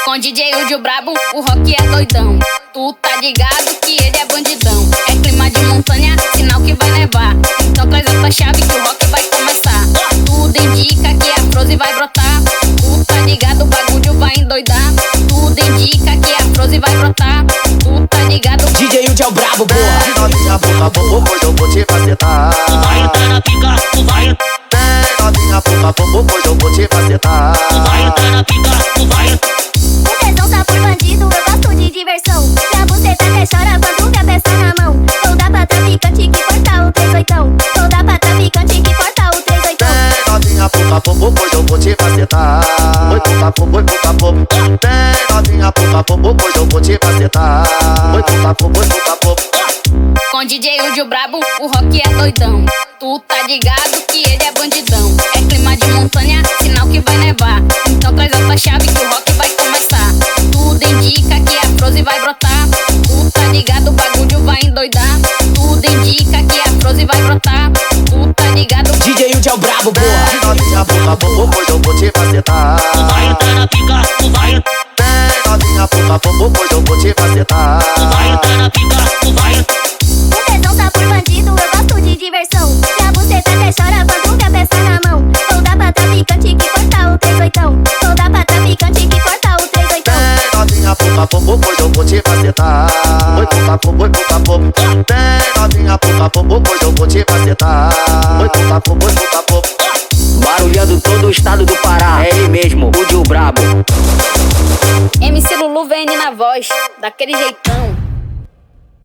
Com DJ Udio brabo, o rock é doidão. Tu tá ligado que ele é bandidão. É clima de montanha, sinal que vai nevar. Então traz essa chave que o rock vai começar. Tudo indica que a Frozen vai brotar. Tu tá ligado, o bagulho vai endoidar. Tudo indica que a Frozen vai brotar. Tu tá ligado, DJ Udio é o brabo, porra. Vem novinha, boca, bobo, pois eu vou te macetar. Tu vai entrar na pica, tu vai. Vem novinha, boca, bobo, pois eu vou te macetar. Tu vai entrar na pica, tu vai. O tesão tá por bandido, eu gosto de diversão. Pra você até chora quando quer peça na mão. Vou dar pra traficante que corta o 38. Vou dar pra traficante que corta o 38. Vem novinha, boca, bobo, pois eu vou te macetar. Oi, boca, bobo, oi, boca, bobo. Vem novinha, boca, bobo, pois eu vou te macetar. Oi, boca, bobo, oi, boca, bobo. com DJ Udio brabo, o rock é doidão. Tu tá ligado que ele é bandidão. É clima de montanha, sinal que vai nevar. Então traz essa chave que o rock vai começar. Tudo indica que a Frozen vai brotar. Tu tá ligado, o bagulho vai endoidar. Tudo indica que a Frozen vai brotar. Tu tá ligado, DJ Udio é o brabo, porra. Vem novinha, boca, bobo, pois eu vou te macetar. Tu vai entrar na pica, tu vai. Vem novinha, boca, bobo, pois eu vou te macetar. Tu vai entrar na pica, tu vai. O tesão tá por bandido, eu gosto de diversão. Pra você até chora quando quer peça na mão. Vou dar pra traficante que corta o 38. Vou dar pra traficante que corta o 38. Vem novinha, boca, bobo, pois eu vou te macetar. Oi, boca, bobo, oi, boca, bobo. Vem novinha, boca, bobo, pois eu vou te macetar. Oi, boca, bobo, oi, boca, bobo. Barulhando todo o estado do Pará. É ele mesmo, Udio brabo. MC Lulu VN na voz, daquele jeitão.